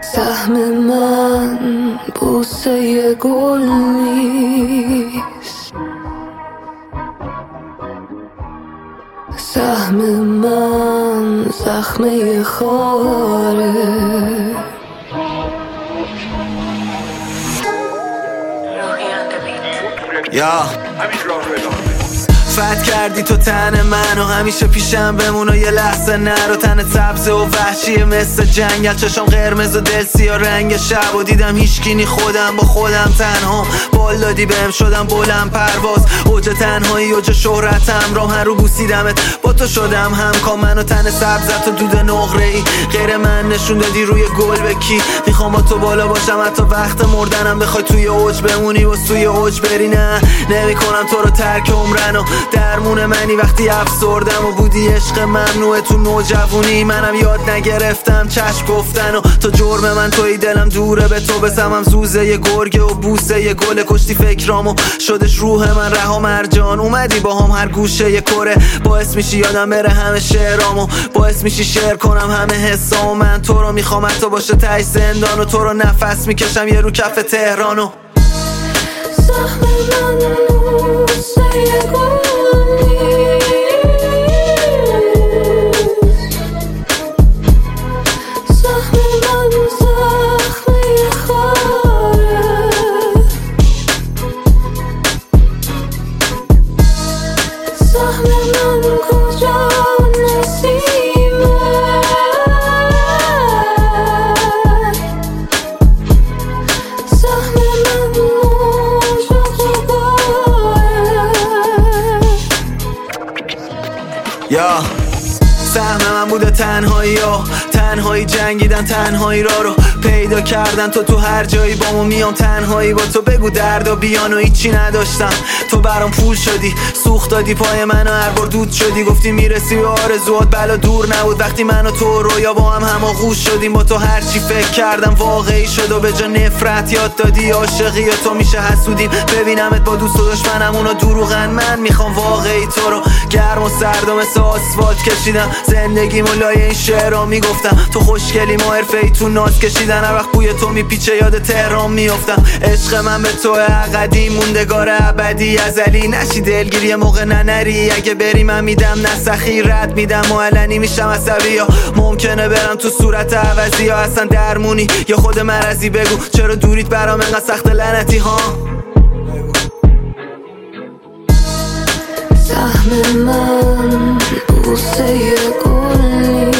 سهم من بوسه گل نیست، سهم من زخمه خاره. فت کردی تو تن من و همیشه پیشم بمون و یه لحظه نرو. تن سبز و وحشی مثل جنگل، چشم قرمز و دل سیاه رنگ شب و دیدم هیچکی خودم با خودم تنها. بال دادی بهم شدم بلند پرواز، اوج تنهایی اوج شهرتم، راهن رو بوسیدمت با تو شدم همکام. من و تن سبزت و دود نقره ای غیر من نشون دادی روی گل بکی. میخوام با تو بالا باشم حتی وقت مردنم، بخوای توی اوج بمونی و سوی اوج بری. نه نمیکنم تو رو ترک عمرن و درمون منی وقتی افسردم و بودی عشق ممنوع تو نوجوونی. منم یاد نگرفتم چشم گفتن و تو جرم من توی دلم دوره به تو بسمم زوزه ی گرگه و بوسه ی گل. کشتی فکرامو شدش روح من رها مرجان، اومدی با هم هر گوشه ی کره. باعث میشی یادم بره همه شعرامو، باعث میشی شعر کنم همه حسامو. من تو رو میخوام حتی باشه ته زندان و تو رو نفس میکشم یه رو کف تهرانو. سهم من بوسه گل نیست، سهم من زخمه خاره. سهم من کجا نسیمه، سهم من موج غباره. یا سهم من بوده تنهایی ها، تنهایی جنگیدن، تنهایی رو پیدا کردن. تو هر جایی بامو میام تنهایی با تو، بگو درد و بیان و هیچی نداشتم. تو برام پول شدی، سوخت دادی پای منو هر بار دود شدی. گفتی میرسی به آرزوات بلا دور نبود، وقتی من و تو رویا با هم هماغوش شدیم. با تو هرچی فکر کردم واقعی شد و به جا نفرت یاد دادی عاشقی و تو میشه حسودیم. ببینمت با دوست و دشمنم اونا دروغن، من میخوام واقعی تو رو. گرم و سرد و مثل آسفالت کشیدم زندگیمو لای این شعرها میگفتم. تو خوشگلی ما حرفه‌ای تو ناز کشیدن، هر وقت بوی تو میپیچه یاد تهران میافتم. عشق من به تو قدیم موندگار ابدی ازلی، نشی دلگیری موقع ننری. اگه بری من میدم نسخی رد میدم معلنی میشم عصبی، یا ممکنه برم تو صورت عوضی، یا اصلا درمونی یا خود مرضی. بگو چرا دوریت برام انقدر سخت لعنتی ها. سهم من بوسه گل نیست،